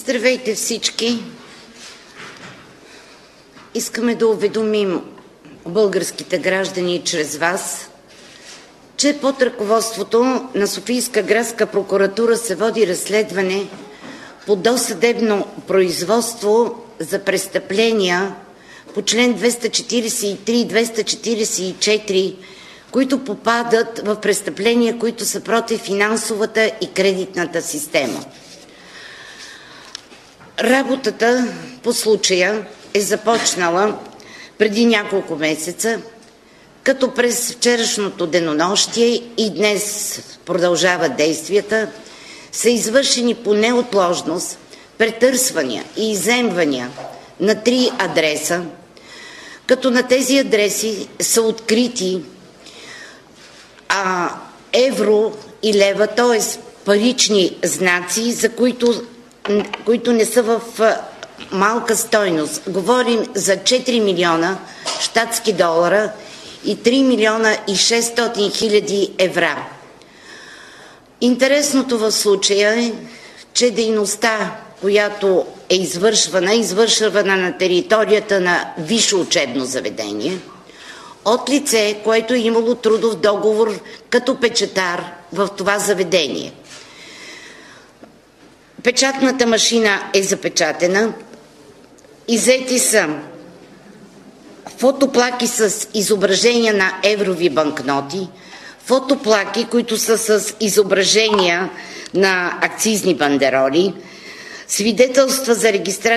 Здравейте всички! Искаме да уведомим българските граждани чрез вас, че под ръководството на Софийска градска прокуратура се води разследване по досъдебно производство за престъпления по член 243 и 244, които попадат в престъпления, които са против финансовата и кредитната система. Работата по случая е започнала преди няколко месеца, като през вчерашното денонощие и днес продължават действията, са извършени по неотложност претърсвания и изземвания на 3 адреса, като на тези адреси са открити евро и лева, т.е. парични знаци, за които не са в малка стойност. Говорим за 4 милиона щатски долара и 3 милиона и 600 хиляди евра. Интересното в случая е, че дейността, която е извършвана на територията на висше учебно заведение от лице, което е имало трудов договор като печатар в това заведение. Печатната машина е запечатена, иззети са фотоплаки с изображения на еврови банкноти, фотоплаки, които са с изображения на акцизни бандероли, свидетелство за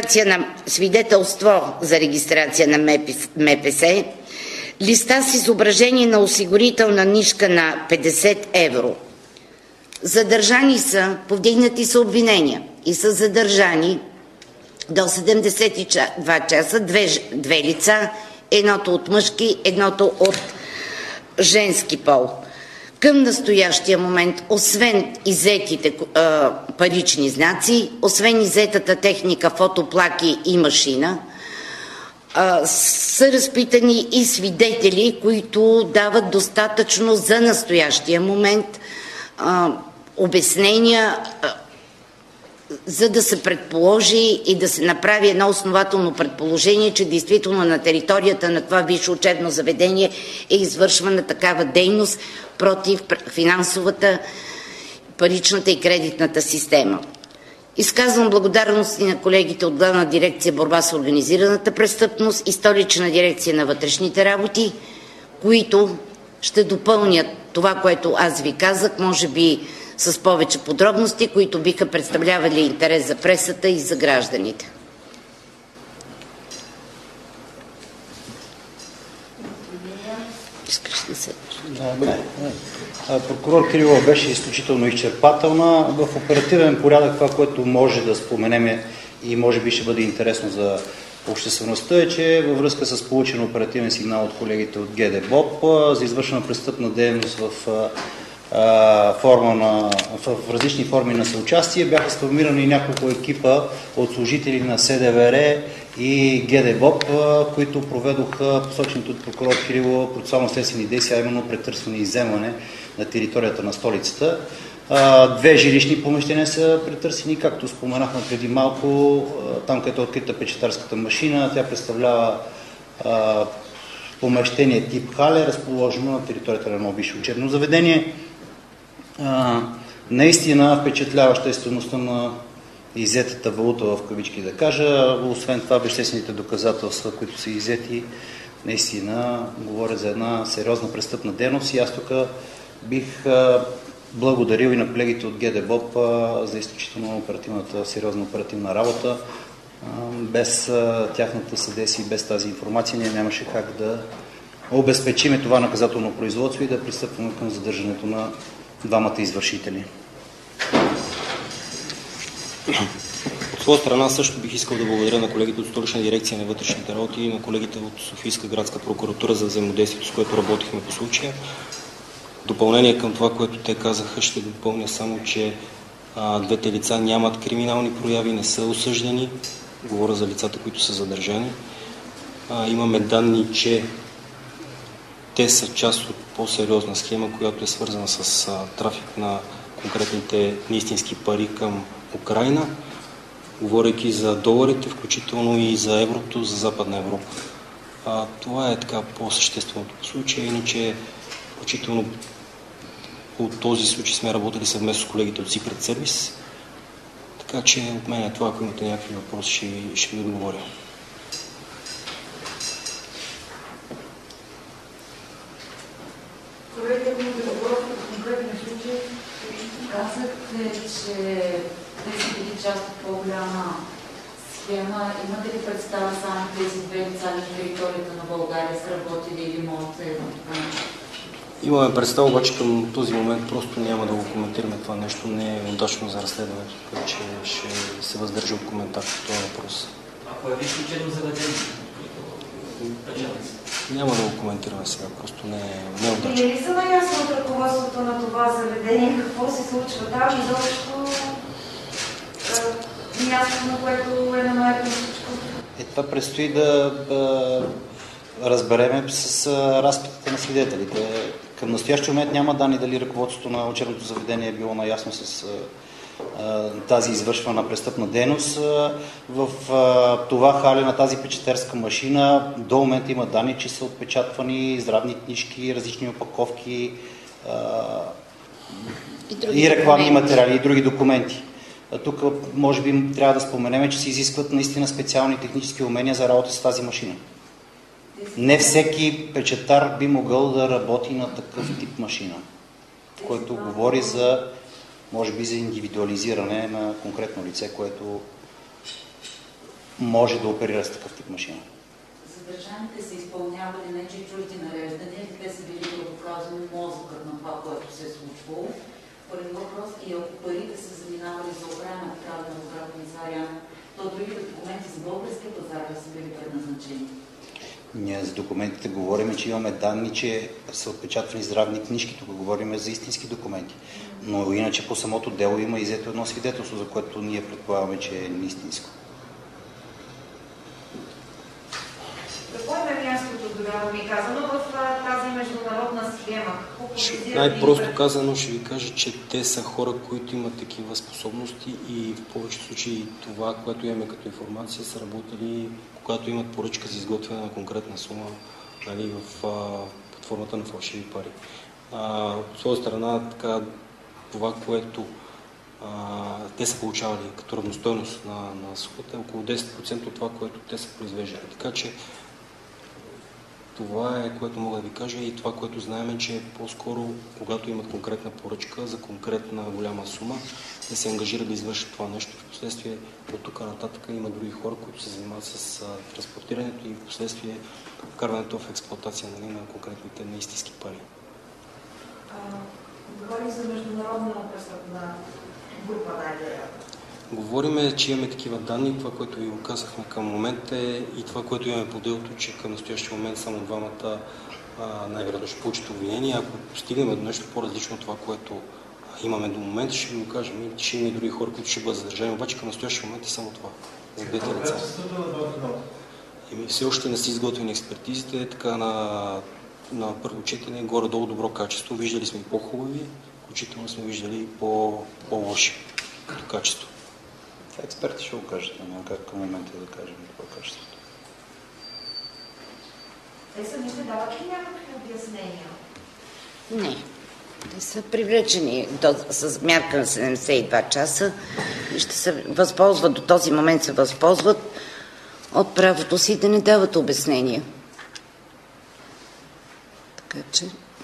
регистрация на МПС, листа с изображение на осигурителна книжка на 50 евро. Задържани са, повдигнати са обвинения и са задържани до 72 часа две лица, едното от мъжки, едното от женски пол. Към настоящия момент, освен иззетите парични знаци, освен иззетата техника, фотоплаки и машина, са разпитани и свидетели, които дават достатъчно за настоящия момент обяснения, за да се предположи и да се направи едно основателно предположение, че действително на територията на това висше учебно заведение е извършвана такава дейност против финансовата, паричната и кредитната система. Изказвам благодарности на колегите от Главна дирекция борба с организираната престъпност и Столична дирекция на вътрешните работи, които ще допълнят това, което аз ви казах, може би с повече подробности, които биха представлявали интерес за пресата и за гражданите. Искаш да се... Прокурор Кирилова беше изключително изчерпателна. В оперативен порядък това, което може да споменем и може би ще бъде интересно за обществеността, е, че във връзка с получен оперативен сигнал от колегите от ГДБОП за извършена престъпна дейност в различни форми на съучастие бяха сформирани няколко екипа от служители на СДВР и ГДБОП, които проведоха посочените от прокурор Кирилова процесуално-следствени действия, а именно претърсване и изземване на територията на столицата. 2 жилищни помещения са претърсени, както споменахме преди малко, там където е открита печатарската машина. Тя представлява помещение тип хале, разположено на територията на едно висше учебно заведение. Наистина впечатляваща е стойността на иззетата валута, в кавички да кажа. Освен това, веществените доказателства, които са иззети, наистина говорят за една сериозна престъпна дейност. И аз тук бих благодарил и на колегите от ГДБОП за изключително сериозна оперативна работа. Без тяхната съдействие и без тази информация ние нямаше как да обезпечиме това наказателно производство и да пристъпваме към задържането на двамата извършители. От своя страна също бих искал да благодаря на колегите от Столична дирекция на вътрешните работи и на колегите от Софийска градска прокуратура за взаимодействието, с което работихме по случая. Допълнение към това, което те казаха, ще допълня само, че двете лица нямат криминални прояви, не са осъждани. Говоря за лицата, които са задържани. Имаме данни, че те са част от по-сериозна схема, която е свързана с трафик на конкретните неистински пари към Украйна. говорейки за доларите, включително и за еврото, за Западна Европа. Това е така по-същественото по случая, иначе включително по този случай сме работили съвместно с колегите от Secret Service, така че от мен е това, ако имате някакви въпроси, ще ви отговоря. Колеги, ако имате въпрос в конкретния случай, казахте, че тези били част от по-голяма схема. Имате ли представа само тези две лица на територията на България са работили или могат да е на това нещо? Имаме представа, обаче към този момент просто няма да го коментираме. Това нещо не е удачно за разследването, така че ще се въздържа от коментар по този въпрос. Ако е висше учебно заведение? Няма да го коментираме сега, просто не е удачно. И ли са наясно от ръководството на това заведение? Какво се случва там? Изобщо място, на което е намерено всичко? Това предстои да разбереме с разпитите на свидетелите. Към настоящия момент няма данни дали ръководството на учебното заведение е било наясно с тази извършвана престъпна дейност. В това хале на тази печатерска машина до момента има данни, че са отпечатвани здравни книжки, различни опаковки и рекламни материали и други документи. Тук може би трябва да споменем, че се изискват наистина специални технически умения за работа с тази машина. Не всеки печатар би могъл да работи на такъв тип машина, който говори за, може би, за индивидуализиране на конкретно лице, което може да оперира с такъв тип машина. Задържаните са изпълнявали не че чужди нареждания, те са били правоказани мозъкът на това, което се е случвало. Първи въпрос, и ако парите са заминавали за Украйна, трябва да направят комисария, то другите документи за българския пазар да са били предназначени. Ние за документите говорим, че имаме данни, че са отпечатвани здравни книжки. Тук говорим за истински документи. Но иначе по самото дело има иззето едно свидетелство, за което ние предполагаме, че е неистинско. Какво е мястото, тогава ми казано, в тази международна схема? Най-просто казано ще ви кажа, че те са хора, които имат такива способности и в повечето случаи това, което имаме като информация, са работили, когато имат поръчка за изготвяне на конкретна сума, нали, под формата на фалшиви пари. От своя страна, така, това, което те са получавали като равностойност на сумата, е около 10% от това, което те са произвеждали. Така че това е, което мога да ви кажа, и това, което знаем е, че по-скоро, когато имат конкретна поръчка за конкретна голяма сума, те се ангажират да извършат това нещо. В последствие от тук нататък има други хора, които се занимават с транспортирането и в последствие вкарването в експлоатация, нали, на конкретните неистински пари. Говорим за международна престъпна група, най-вероятно. Говориме, че имаме такива данни. Това, което ви го казахме към момента, е и това, което имаме по делото, че към настоящия момент само двамата най-вероятно ще получат обвинение. Ако стигнем до нещо по-различно от това, което имаме до момента, ще ви го кажем. Ще има и други хора, които ще бъдат задържани. Обаче към настоящия момент е само това. За двете лица. Все още не са изготвени експертизите, така на първо четене, горе-долу добро качество. Виждали сме и по-хубави, включително сме виждали и по-лоши като качество. Експерти ще го кажат, но как към момента да кажем това качеството. Те самите дават ли някакви обяснения? Не. Те са привлечени с мярка на 72 часа и ще се възползват, до този момент се възползват от правото си да не дават обяснения. Така че...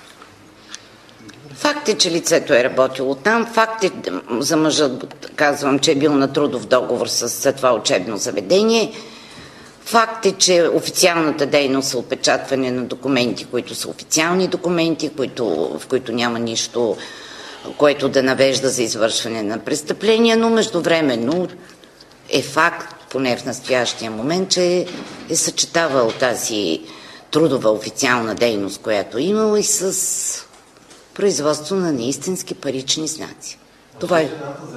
Факт е, че лицето е работило там. Факт е, за мъжа казвам, че е бил на трудов договор с това учебно заведение. Факт е, че официалната дейност е отпечатване на документи, които са официални документи, в които няма нищо, което да навежда за извършване на престъпления, но междувременно е факт, поне в настоящия момент, че е съчетавал тази трудова официална дейност, която е имал, и с производство на неистински парични знаци. Това е...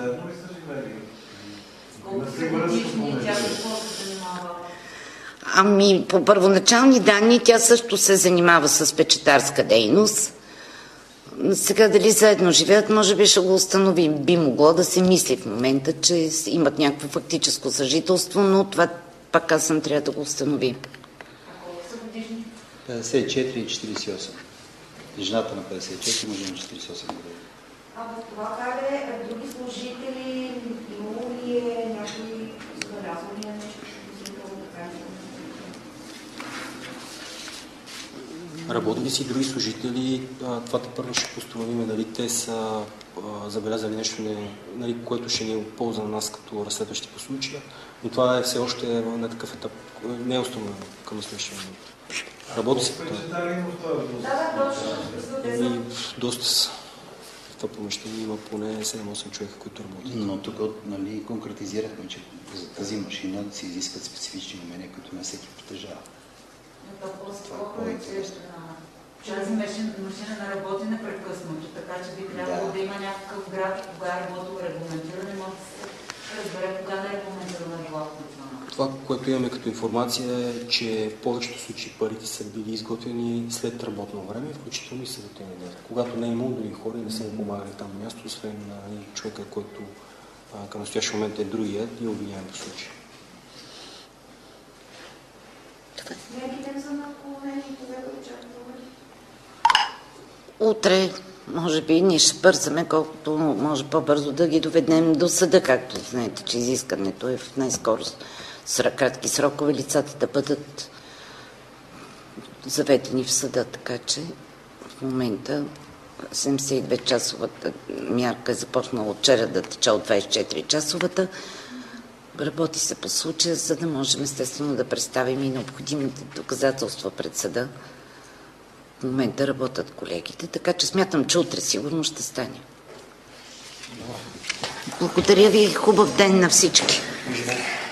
Ами, по първоначални данни тя също се занимава с печатарска дейност. Сега дали заедно живеят, може би ще го установим. Би могло да се мисли в момента, че имат някакво фактическо съжителство, но това пак казвам, трябва да го установим. А колко са годишни? 54 и 48. Жената на 54, мъжа на 48 години. А в това каре други служители, имало ли е някой забелязал ли е нещо, да кажем? Работили си други служители, това първо ще постановим дали те са забелязали нещо, нали, което ще ни е от полза на нас като разследващи по случая, но това е все още на такъв етап, не е установено към настоящия момент. Работи се по това. И доста са. В това помещение има поне 7-8 човека, които работят. Но тук конкретизирахме, че за тази машина се изискват специфични умения, които не всеки притежава. Тази машина не работи непрекъснато, така че би трябвало да има някакъв график, кога е работил регламентиране, може да се разбере кога не е регламентирана била. Това, което имаме като информация е, че в повечето случаи парите са били изготвени след работно време, включително и събота неделя. Когато не е имало други хора и не са му помагали там на място, освен човека, който към настоящия момент е другия и обвиняем по случая. Мерките са на отклонени, кога да очакваме? Утре, може би, ние ще бързаме, колкото може по-бързо да ги доведем до съда, както знаете, че изискането е в най-скоро с кратки срокове лицата да бъдат заведени в съда, така че в момента 72-часовата мярка е започнала вчера да тече от 24-часовата. Работи се по случая, за да можем естествено да представим и необходимите доказателства пред съда. В момента работят колегите, така че смятам, че утре сигурно ще стане. Благодаря ви, хубав ден на всички.